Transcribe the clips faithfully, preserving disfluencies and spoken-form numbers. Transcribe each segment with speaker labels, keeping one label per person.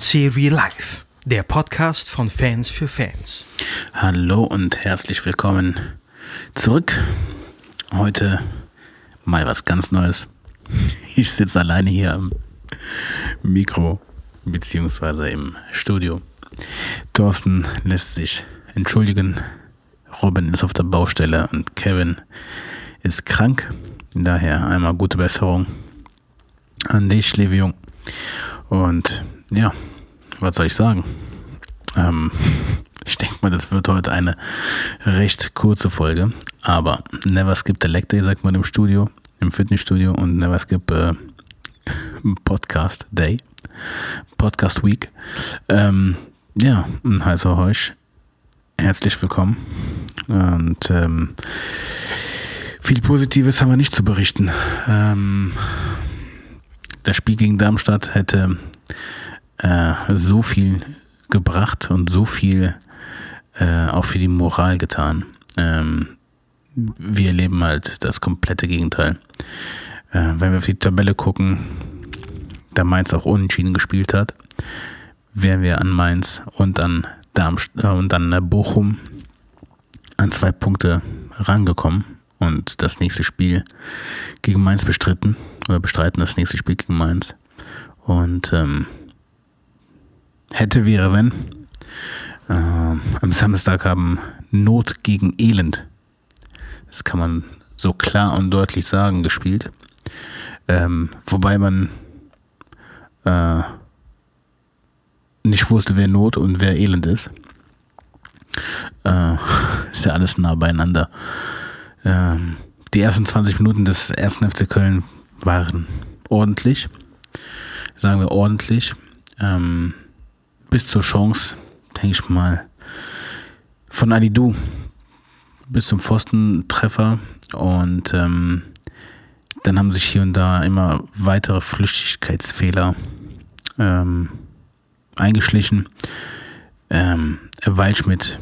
Speaker 1: Serie Live, der Podcast von Fans für Fans.
Speaker 2: Hallo und herzlich willkommen zurück. Heute mal was ganz Neues. Ich sitze alleine hier am Mikro beziehungsweise im Studio. Thorsten lässt sich entschuldigen. Robin ist auf der Baustelle und Kevin ist krank. Daher einmal gute Besserung an dich, liebe Jung. Und ja, was soll ich sagen? Ähm, ich denke mal, das wird heute eine recht kurze Folge. Aber never skip the leg day, sagt man im Studio, im Fitnessstudio. Und never skip äh, Podcast Day, Podcast Week. Ähm, ja, und heiße euch herzlich willkommen. Und ähm, viel Positives haben wir nicht zu berichten. Ähm, das Spiel gegen Darmstadt hätte äh, so viel gebracht und so viel äh, auch für die Moral getan. Ähm, wir erleben halt das komplette Gegenteil. Äh, wenn wir auf die Tabelle gucken, da Mainz auch unentschieden gespielt hat, wären wir an Mainz und an Darmstadt äh, und an Bochum an zwei Punkte rangekommen und das nächste Spiel gegen Mainz bestritten oder bestreiten das nächste Spiel gegen Mainz. Und ähm, hätte, wäre, wenn. Äh, am Samstag haben Not gegen Elend, das kann man so klar und deutlich sagen, gespielt. Ähm, wobei man äh, nicht wusste, wer Not und wer Elend ist. Äh, ist ja alles nah beieinander. Ähm, die ersten zwanzig Minuten des ersten F C Köln waren ordentlich. Sagen wir ordentlich. Ähm, bis zur Chance, denke ich mal, von Alidou bis zum Pfostentreffer. Und ähm, dann haben sich hier und da immer weitere Flüchtigkeitsfehler ähm, eingeschlichen. Ähm, Waldschmidt,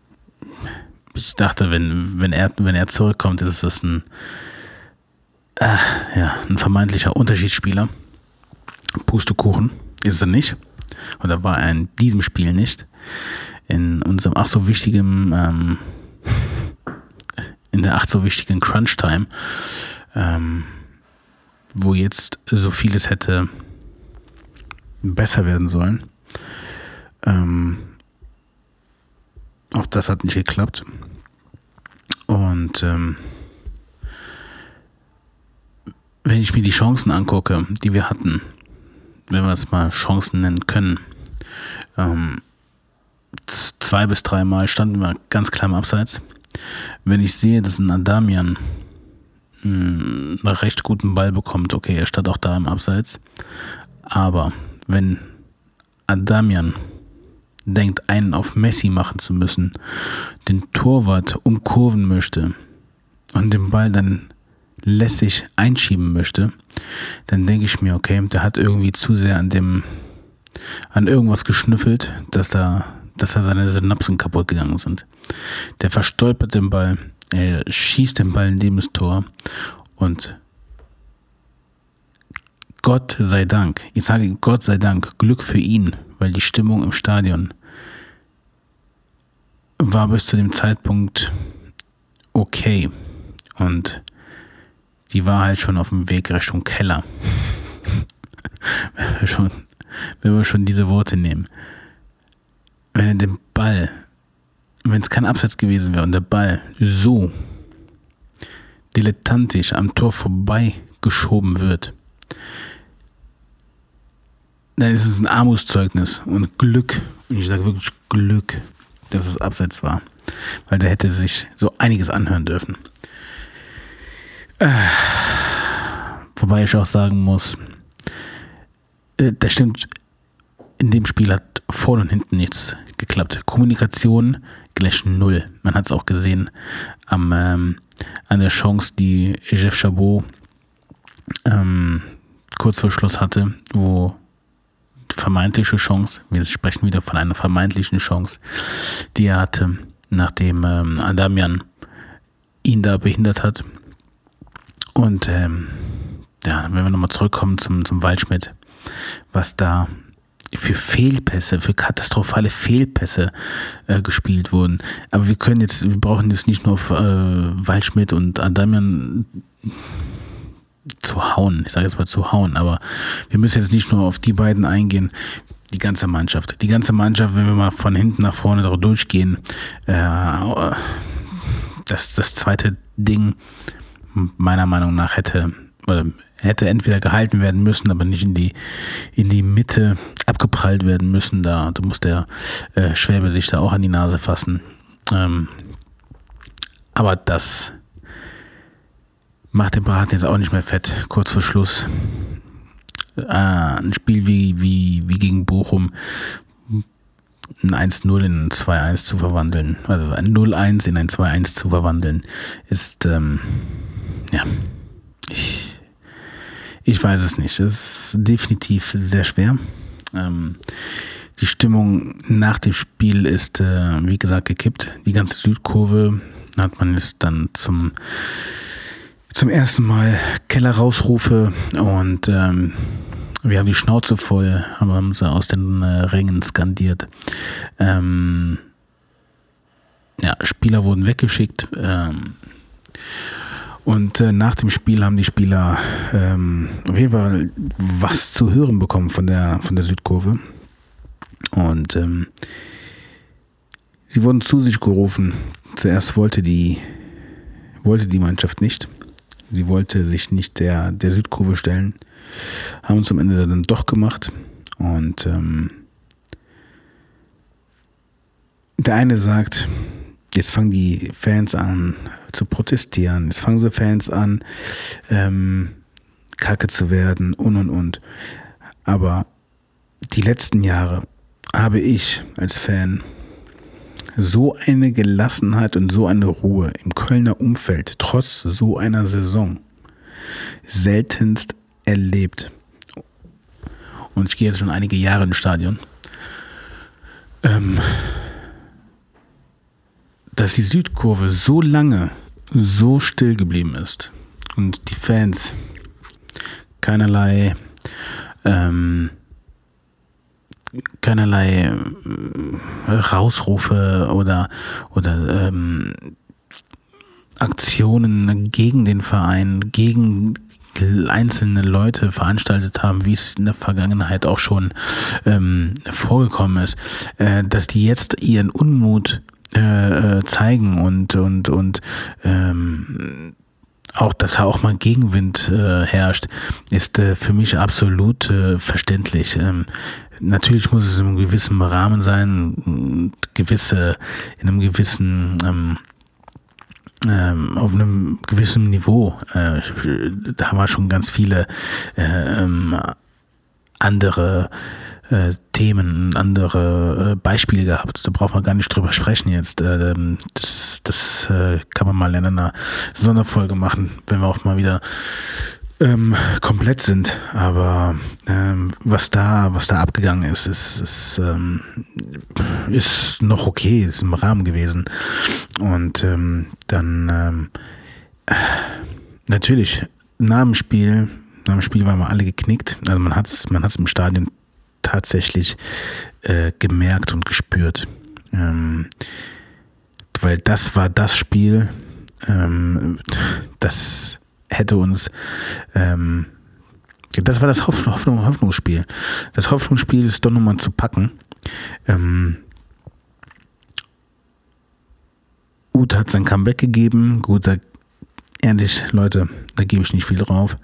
Speaker 2: ich dachte, wenn, wenn, er, wenn er zurückkommt, ist das ein, äh, ja, ein vermeintlicher Unterschiedsspieler. Pustekuchen ist er nicht. Oder war er in diesem Spiel nicht. In unserem ach so wichtigen, ähm, in der ach so wichtigen Crunch-Time, ähm, wo jetzt so vieles hätte besser werden sollen. Ähm, auch das hat nicht geklappt. Und ähm, wenn ich mir die Chancen angucke, die wir hatten, wenn wir es mal Chancen nennen können, ähm, z- zwei bis dreimal standen wir ganz klar im Abseits. Wenn ich sehe, dass ein Adamian mh, einen recht guten Ball bekommt, okay, er stand auch da im Abseits, aber wenn Adamian denkt, einen auf Messi machen zu müssen, den Torwart umkurven möchte und den Ball dann lässig einschieben möchte, dann denke ich mir, okay, der hat irgendwie zu sehr an dem, an irgendwas geschnüffelt, dass da, dass da seine Synapsen kaputt gegangen sind. Der verstolpert den Ball, er schießt den Ball neben das Tor und Gott sei Dank, ich sage Gott sei Dank, Glück für ihn, weil die Stimmung im Stadion war bis zu dem Zeitpunkt okay und die war halt schon auf dem Weg Richtung Keller. wenn, wir schon, wenn wir schon diese Worte nehmen. Wenn er den Ball, wenn es kein Abseits gewesen wäre und der Ball so dilettantisch am Tor vorbei geschoben wird, dann ist es ein Armutszeugnis und Glück, und ich sage wirklich Glück, dass es Abseits war, weil der hätte sich so einiges anhören dürfen. Äh, wobei ich auch sagen muss, äh, das stimmt, in dem Spiel hat vorne und hinten nichts geklappt. Kommunikation gleich null. Man hat es auch gesehen am, ähm, an der Chance, die Jeff Chabot ähm, kurz vor Schluss hatte, wo vermeintliche Chance, wir sprechen wieder von einer vermeintlichen Chance, die er hatte, nachdem ähm, Adamian ihn da behindert hat. Und ähm, ja, wenn wir nochmal zurückkommen zum, zum Waldschmidt, was da für Fehlpässe, für katastrophale Fehlpässe äh, gespielt wurden. Aber wir können jetzt, wir brauchen jetzt nicht nur auf äh, Waldschmidt und Adamian zu hauen, ich sage jetzt mal zu hauen, aber wir müssen jetzt nicht nur auf die beiden eingehen, die ganze Mannschaft. Die ganze Mannschaft, wenn wir mal von hinten nach vorne durchgehen, äh, das, das zweite Ding meiner Meinung nach hätte, oder hätte entweder gehalten werden müssen, aber nicht in die, in die Mitte abgeprallt werden müssen. Da, da muss der äh, Schwäbe sich da auch an die Nase fassen. Ähm, aber das macht den Braten jetzt auch nicht mehr fett, kurz vor Schluss. Äh, ein Spiel wie, wie, wie gegen Bochum, ein eins null in ein zwei eins zu verwandeln, also ein null eins in ein zwei eins zu verwandeln, ist, ähm, ja, ich, ich weiß es nicht. Es ist definitiv sehr schwer. Ähm, die Stimmung nach dem Spiel ist, äh, wie gesagt, gekippt. Die ganze Südkurve hat man jetzt dann zum zum ersten Mal Keller-Rausrufe und ähm, wir haben die Schnauze voll, haben sie aus den äh, Rängen skandiert. Ähm, ja, Spieler wurden weggeschickt. Ähm, und äh, nach dem Spiel haben die Spieler ähm, auf jeden Fall was zu hören bekommen von der, von der Südkurve. Und ähm, sie wurden zu sich gerufen. Zuerst wollte die, wollte die Mannschaft nicht. Sie wollte sich nicht der, der Südkurve stellen. Haben uns am Ende dann doch gemacht. Und ähm, der eine sagt, jetzt fangen die Fans an zu protestieren. Jetzt fangen sie Fans an, ähm, kacke zu werden und und und. Aber die letzten Jahre habe ich als Fan so eine Gelassenheit und so eine Ruhe im Kölner Umfeld, trotz so einer Saison, seltenst erlebt. Und ich gehe jetzt schon einige Jahre ins Stadion. Ähm, dass die Südkurve so lange so still geblieben ist und die Fans keinerlei ähm, keinerlei äh, Rausrufe oder oder ähm, Aktionen gegen den Verein, gegen einzelne Leute veranstaltet haben, wie es in der Vergangenheit auch schon ähm, vorgekommen ist, äh, dass die jetzt ihren Unmut äh, zeigen und und und ähm, auch, dass da auch mal Gegenwind äh, herrscht, ist äh, für mich absolut äh, verständlich. Ähm, natürlich muss es in einem gewissen Rahmen sein, gewisse, in einem gewissen, ähm, ähm, auf einem gewissen Niveau. Äh, da haben wir schon ganz viele äh, ähm, andere äh, Themen, andere äh, Beispiele gehabt. Da braucht man gar nicht drüber sprechen jetzt. Äh, das das äh, kann man mal in einer Sonderfolge machen, wenn wir auch mal wieder ähm, komplett sind. Aber ähm, was da, was da abgegangen ist, ist, ist, ähm, ist noch okay, ist im Rahmen gewesen. Und ähm, dann ähm, natürlich nach dem Spiel, nach dem Spiel waren wir alle geknickt. Also man hat's, man hat's im Stadion tatsächlich äh, gemerkt und gespürt. Ähm, weil das war das Spiel, ähm, das hätte uns, ähm, das war das Hoffnung, Hoffnungsspiel. Das Hoffnungsspiel ist doch nochmal zu packen. Ähm, Uth hat sein Comeback gegeben. Gut, da, ehrlich, Leute, da gebe ich nicht viel drauf.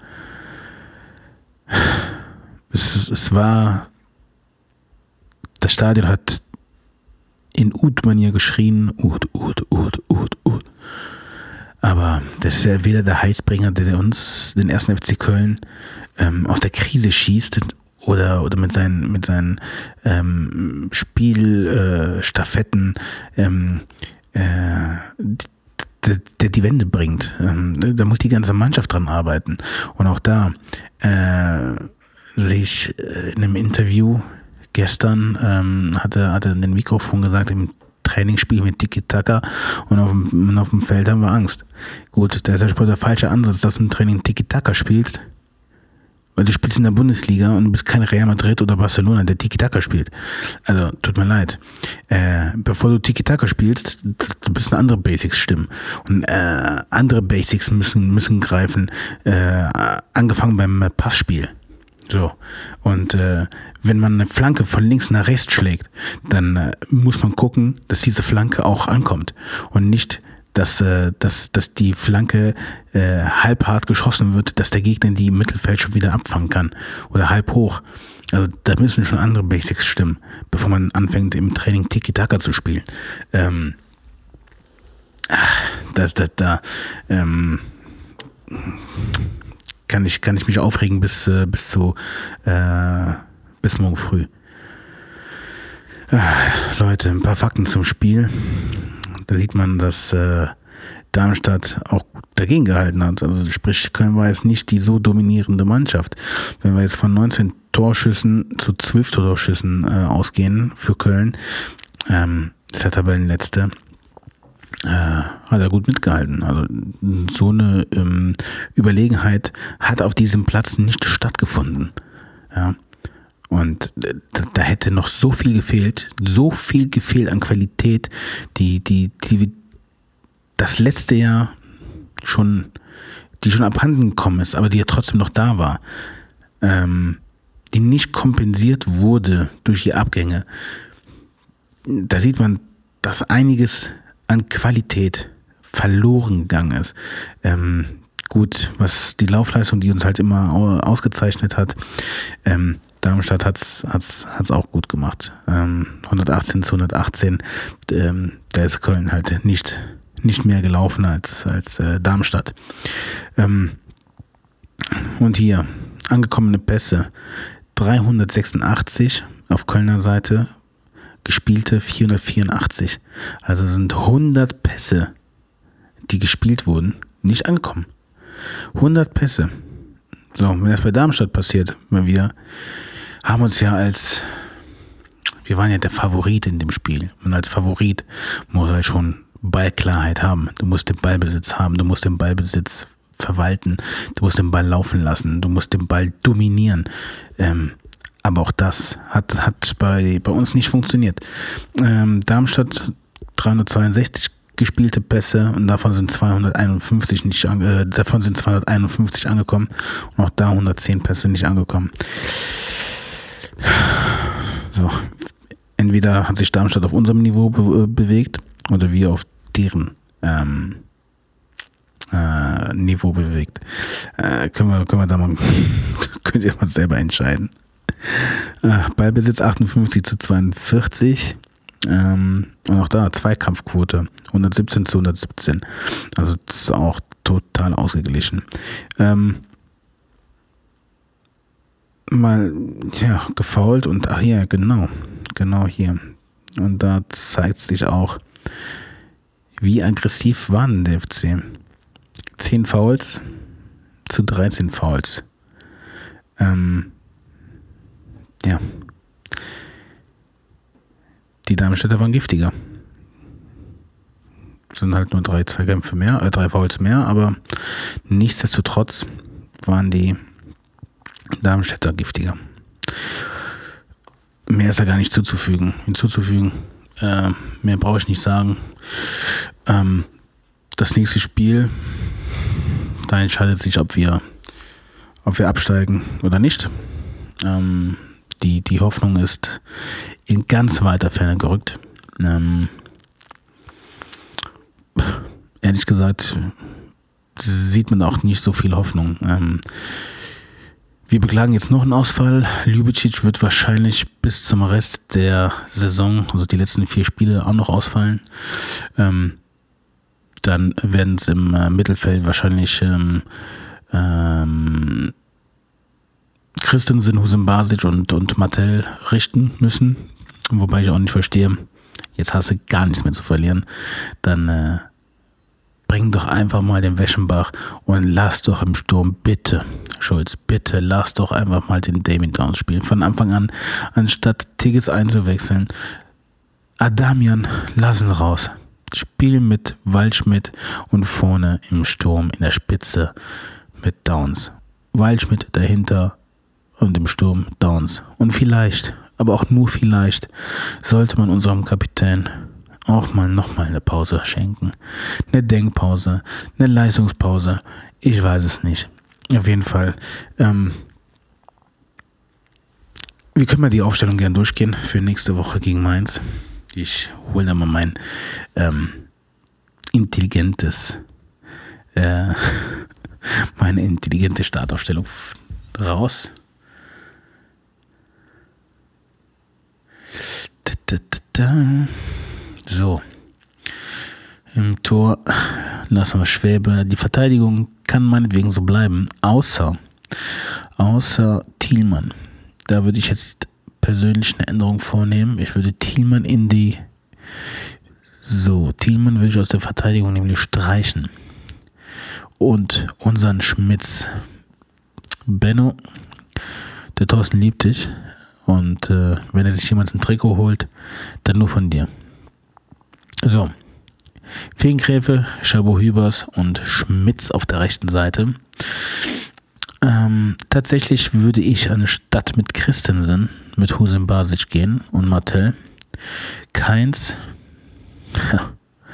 Speaker 2: Es, es war, das Stadion hat in Uth-Manier geschrien, Uth, Uth, Uth, Uth, Uth. Aber das ist ja weder der Heilsbringer, der uns, den ersten F C Köln, ähm, aus der Krise schießt oder, oder mit seinen, mit seinen ähm, Spielstaffetten äh, ähm, äh, der die Wende bringt. Ähm, da muss die ganze Mannschaft dran arbeiten. Und auch da äh, sehe ich in einem Interview gestern, ähm, hatte, hatte in den Mikrofon gesagt, im Trainingsspiel mit Tiki-Taka und auf dem, auf dem Feld haben wir Angst. Gut, da ist ja der falsche Ansatz, dass du im Training Tiki-Taka spielst Weil du spielst in der Bundesliga und du bist kein Real Madrid oder Barcelona, der Tiki-Taka spielt. Also, tut mir leid. Äh, bevor du Tiki-Taka spielst, du bist eine andere Basics stimmen. Und äh, andere Basics müssen müssen greifen, äh, angefangen beim Passspiel. So. Und äh, wenn man eine Flanke von links nach rechts schlägt, dann äh, muss man gucken, dass diese Flanke auch ankommt. Und nicht dass, äh, dass, dass die Flanke äh, halb hart geschossen wird, dass der Gegner die im Mittelfeld schon wieder abfangen kann oder halb hoch. Also da müssen schon andere Basics stimmen, bevor man anfängt im Training Tiki-Taka zu spielen. Ähm, ach, da, da, da ähm, kann ich, kann ich mich aufregen bis, äh, bis zu äh, bis morgen früh. Äh, Leute, ein paar Fakten zum Spiel. Da sieht man, dass äh, Darmstadt auch dagegen gehalten hat. Also sprich, Köln war jetzt nicht die so dominierende Mannschaft. Wenn wir jetzt von neunzehn Torschüssen zu zwölf Torschüssen äh, ausgehen für Köln, ähm, ist der Tabellenletzte, äh, hat er gut mitgehalten. Also so eine ähm, Überlegenheit hat auf diesem Platz nicht stattgefunden. Ja. Und da, da hätte noch so viel gefehlt, so viel gefehlt an Qualität, die, die, die das letzte Jahr schon, die schon abhanden gekommen ist, aber die ja trotzdem noch da war, ähm, die nicht kompensiert wurde durch die Abgänge. Da sieht man, dass einiges an Qualität verloren gegangen ist. Ähm, gut, was die Laufleistung, die uns halt immer ausgezeichnet hat, ähm, Darmstadt hat's hat's hat's auch gut gemacht. Ähm, hundertachtzehn zu hundertachtzehn, ähm, da ist Köln halt nicht nicht mehr gelaufen als als äh, Darmstadt. Ähm, und hier angekommene Pässe dreihundertsechsundachtzig auf Kölner Seite, gespielte vierhundertvierundachtzig. Also sind hundert Pässe, die gespielt wurden, nicht angekommen. hundert Pässe. So, wenn das bei Darmstadt passiert, weil wir haben uns ja als, wir waren ja der Favorit in dem Spiel. Und als Favorit muss halt schon Ballklarheit haben. Du musst den Ballbesitz haben, du musst den Ballbesitz verwalten, du musst den Ball laufen lassen, du musst den Ball dominieren. Ähm, aber auch das hat, hat bei, bei uns nicht funktioniert. Ähm, Darmstadt dreihundertzweiundsechzig gespielte Pässe und davon sind zweihunderteinundfünfzig nicht äh, davon sind zweihunderteinundfünfzig angekommen und auch da hundertzehn Pässe nicht angekommen. So, entweder hat sich Darmstadt auf unserem Niveau be- bewegt oder wir auf deren ähm, äh, Niveau bewegt. Äh, können wir können wir da mal könnt ihr mal selber entscheiden. Äh, Ballbesitz achtundfünfzig zu zweiundvierzig. Ähm, und auch da Zweikampfquote hundertsiebzehn zu hundertsiebzehn. Also das ist auch total ausgeglichen. Ähm, mal ja gefoult und ach ja, genau, genau hier. Und da zeigt sich auch, wie aggressiv war denn der F C. zehn Fouls zu dreizehn Fouls. Ähm, ja. Die Darmstädter waren giftiger. Es sind halt nur drei Zweikämpfe mehr, äh, drei Fouls mehr, aber nichtsdestotrotz waren die Darmstädter giftiger. Mehr ist da gar nicht zuzufügen, hinzuzufügen. Äh, mehr brauche ich nicht sagen. Ähm, das nächste Spiel, da entscheidet sich, ob wir, ob wir absteigen oder nicht. Ähm, die, die Hoffnung ist in ganz weiter Ferne gerückt. Ähm, ehrlich gesagt sieht man auch nicht so viel Hoffnung. Ähm, wir beklagen jetzt noch einen Ausfall. Ljubicic wird wahrscheinlich bis zum Rest der Saison, also die letzten vier Spiele, auch noch ausfallen. Ähm, dann werden es im äh, Mittelfeld wahrscheinlich ähm, ähm, Christensen, Hussein Basic und, und Martel richten müssen. Wobei ich auch nicht verstehe, jetzt hast du gar nichts mehr zu verlieren. Dann äh, bring doch einfach mal den Weschenbach und lass doch im Sturm bitte, Schulz, bitte lass doch einfach mal den Damien Downs spielen. Von Anfang an, anstatt Tigges einzuwechseln. Adamian, lass ihn raus. Spiel mit Waldschmidt und vorne im Sturm in der Spitze mit Downs. Waldschmidt dahinter, und im Sturm Downs. Und vielleicht, aber auch nur vielleicht, sollte man unserem Kapitän auch mal nochmal eine Pause schenken. Eine Denkpause, eine Leistungspause, ich weiß es nicht. Auf jeden Fall, ähm, wir können mal die Aufstellung gerne durchgehen für nächste Woche gegen Mainz. Ich hole da mal mein ähm, intelligentes, äh, meine intelligente Startaufstellung raus. So. Im Tor lassen wir Schwäbe. Die Verteidigung kann meinetwegen so bleiben, außer, außer Thielmann. Da würde ich jetzt persönlich eine Änderung vornehmen. Ich würde Thielmann in die, so, Thielmann würde ich aus der Verteidigung nämlich streichen. Und unseren Schmitz. Benno, der Thorsten liebt dich. Und äh, wenn er sich jemand ein Trikot holt, dann nur von dir. So. Feenkräfe, Chabot-Hübers und Schmitz auf der rechten Seite. Ähm, tatsächlich würde ich anstatt mit Christensen mit Hussein Basic gehen und Martell. Keins. Ja.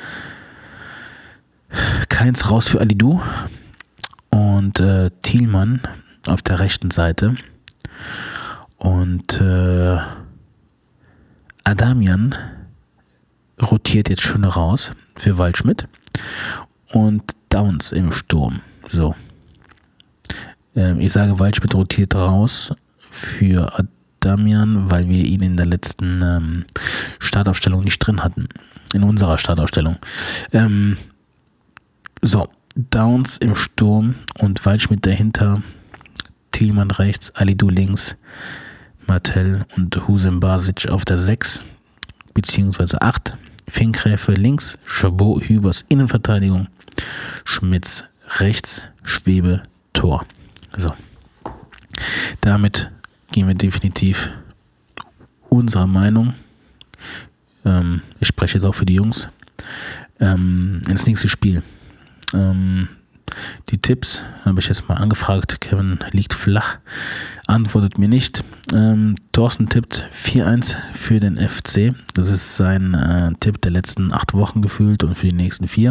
Speaker 2: Keins raus für Alidou. Und äh, Thielmann auf der rechten Seite. Und äh, Adamian rotiert jetzt schön raus für Waldschmidt und Downs im Sturm. So. Ähm, ich sage, Waldschmidt rotiert raus für Adamian, weil wir ihn in der letzten ähm, Startaufstellung nicht drin hatten. In unserer Startaufstellung. Ähm, so. Downs im Sturm und Waldschmidt dahinter. Thielmann rechts, Alidou links, Martell und Hussein Basic auf der sechs beziehungsweise acht. Feenkräfe links, Chabot, Hübers Innenverteidigung, Schmitz rechts, Schwäbe, Tor. So. Damit gehen wir definitiv unserer Meinung, ähm, ich spreche jetzt auch für die Jungs, ähm, ins nächste Spiel. Ähm, die Tipps habe ich jetzt mal angefragt. Kevin liegt flach, antwortet mir nicht. Ähm, Thorsten tippt vier eins für den F C. Das ist sein äh, Tipp der letzten acht Wochen gefühlt und für die nächsten vier.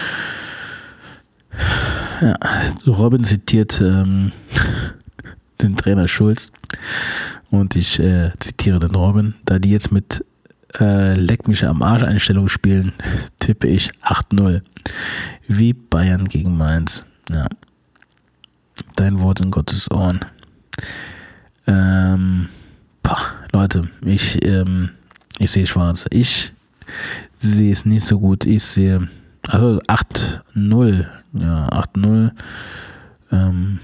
Speaker 2: Ja, Robin zitiert ähm, den Trainer Schulz und ich äh, zitiere den Robin. Da die jetzt mit äh, Leck mich am Arsch Einstellung spielen, tippe ich acht null. Wie Bayern gegen Mainz. Ja. Dein Wort in Gottes Ohren. Ähm, pah, Leute, ich, ähm, ich sehe schwarz. Ich sehe es nicht so gut. Ich sehe, also acht null. Ja, acht null. Ähm,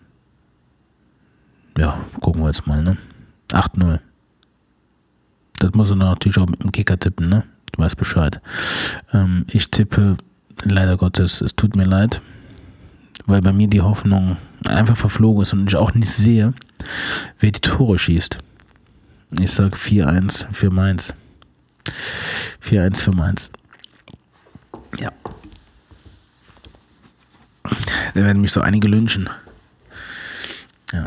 Speaker 2: ja, gucken wir jetzt mal, ne? acht null. Das muss man natürlich auch mit dem Kicker tippen, ne? Du weißt Bescheid. Ähm, ich tippe, leider Gottes, es tut mir leid, weil bei mir die Hoffnung einfach verflogen ist und ich auch nicht sehe, wer die Tore schießt. Ich sage vier eins für Mainz. vier eins für Mainz. Ja. Da werden mich so einige lynchen. Ja.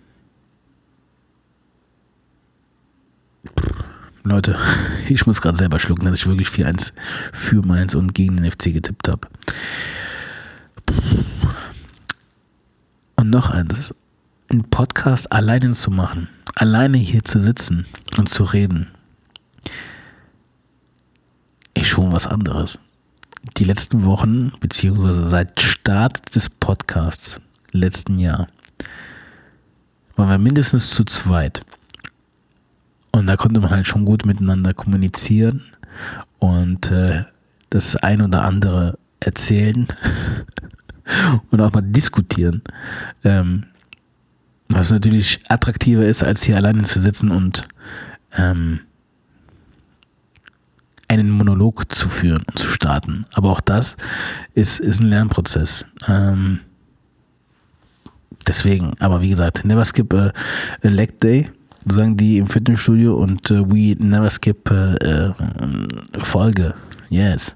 Speaker 2: Leute, ich muss gerade selber schlucken, dass ich wirklich vier eins für Mainz und gegen den F C getippt habe. Und noch eins, einen Podcast alleine zu machen, alleine hier zu sitzen und zu reden, ist schon was anderes. Die letzten Wochen, beziehungsweise seit Start des Podcasts letzten Jahr, waren wir mindestens zu zweit. Und da konnte man halt schon gut miteinander kommunizieren und äh, das ein oder andere erzählen und auch mal diskutieren. Ähm, was natürlich attraktiver ist, als hier alleine zu sitzen und ähm, einen Monolog zu führen und zu starten. Aber auch das ist, ist ein Lernprozess. Ähm, deswegen, aber wie gesagt, never skip a, a leg day. Sagen die im Fitnessstudio und uh, we never skip uh, uh, Folge. Yes.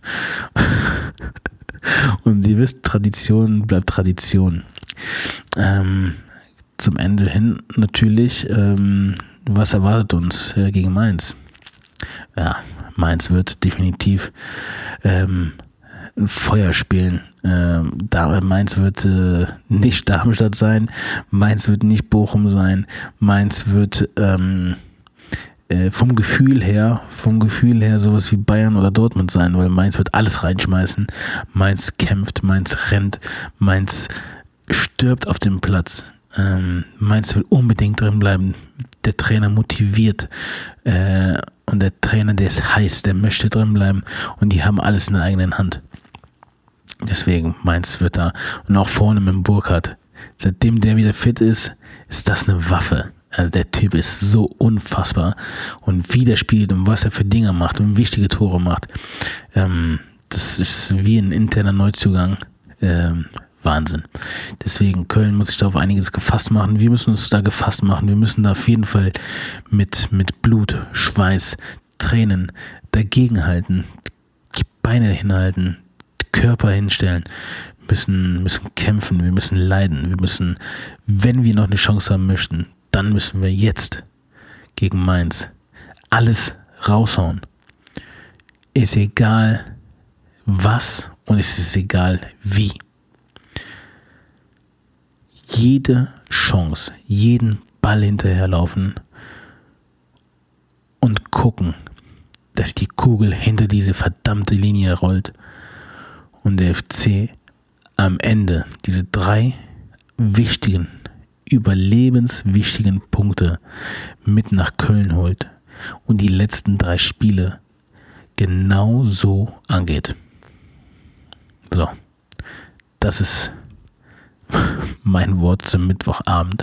Speaker 2: Und ihr wisst, Tradition bleibt Tradition. Ähm, zum Ende hin natürlich, ähm, was erwartet uns äh, gegen Mainz? Ja, Mainz wird definitiv ähm, ein Feuer spielen. Ähm, da, Mainz wird äh, nicht Darmstadt sein, Mainz wird nicht Bochum sein, Mainz wird ähm, äh, vom Gefühl her, vom Gefühl her sowas wie Bayern oder Dortmund sein, weil Mainz wird alles reinschmeißen. Mainz kämpft, Mainz rennt, Mainz stirbt auf dem Platz. Ähm, Mainz will unbedingt drin bleiben. Der Trainer motiviert äh, und der Trainer, der ist heiß, der möchte drin bleiben und die haben alles in der eigenen Hand. Deswegen, Mainz wird da und auch vorne mit dem Burkhardt. Seitdem der wieder fit ist, ist das eine Waffe. Also der Typ ist so unfassbar und wie der spielt und was er für Dinger macht und wichtige Tore macht. Ähm, das ist wie ein interner Neuzugang. Ähm, Wahnsinn. Deswegen, Köln muss sich da auf einiges gefasst machen. Wir müssen uns da gefasst machen. Wir müssen da auf jeden Fall mit, mit Blut, Schweiß, Tränen dagegenhalten, die Beine hinhalten, die Körper hinstellen, müssen, müssen kämpfen, wir müssen leiden. Wir müssen, wenn wir noch eine Chance haben möchten, dann müssen wir jetzt gegen Mainz alles raushauen. Ist egal was und es ist egal wie. Jede Chance, jeden Ball hinterherlaufen und gucken, dass die Kugel hinter diese verdammte Linie rollt und der F C am Ende diese drei wichtigen, überlebenswichtigen Punkte mit nach Köln holt und die letzten drei Spiele genau so angeht. So, das ist mein Wort zum Mittwochabend.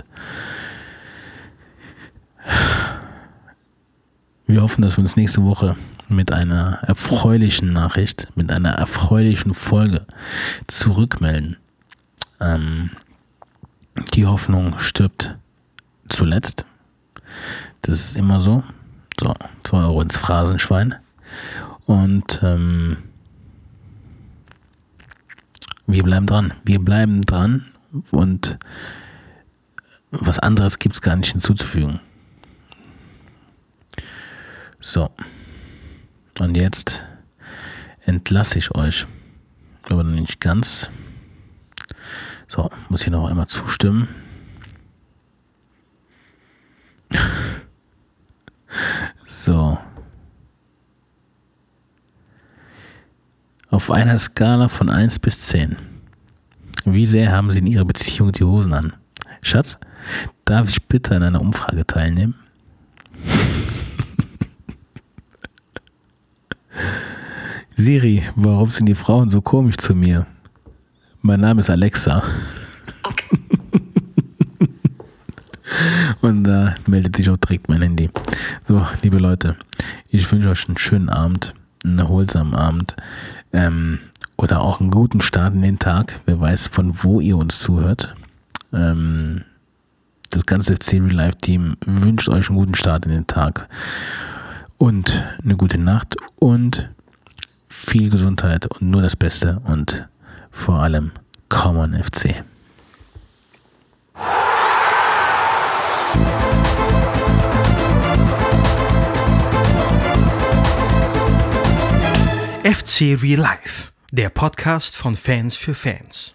Speaker 2: Wir hoffen, dass wir uns nächste Woche mit einer erfreulichen Nachricht, mit einer erfreulichen Folge zurückmelden. Ähm, die Hoffnung stirbt zuletzt. Das ist immer so. So, zwei Euro ins Phrasenschwein. Und ähm, wir bleiben dran. Wir bleiben dran. Und was anderes gibt es gar nicht hinzuzufügen. So. Und jetzt entlasse ich euch. Aber nicht ganz. So, muss ich noch einmal zustimmen. So. Auf einer Skala von eins bis zehn. Wie sehr haben Sie in Ihrer Beziehung die Hosen an? Schatz, darf ich bitte an einer Umfrage teilnehmen? Siri, warum sind die Frauen so komisch zu mir? Mein Name ist Alexa. Okay. Und da äh, meldet sich auch direkt mein Handy. So, liebe Leute, ich wünsche euch einen schönen Abend, einen erholsamen Abend. Ähm, oder auch einen guten Start in den Tag. Wer weiß, von wo ihr uns zuhört. Ähm, das ganze F C Real Life Team wünscht euch einen guten Start in den Tag. Und eine gute Nacht und viel Gesundheit und nur das Beste und vor allem Come on F C.
Speaker 1: F C Real Life, der Podcast von Fans für Fans.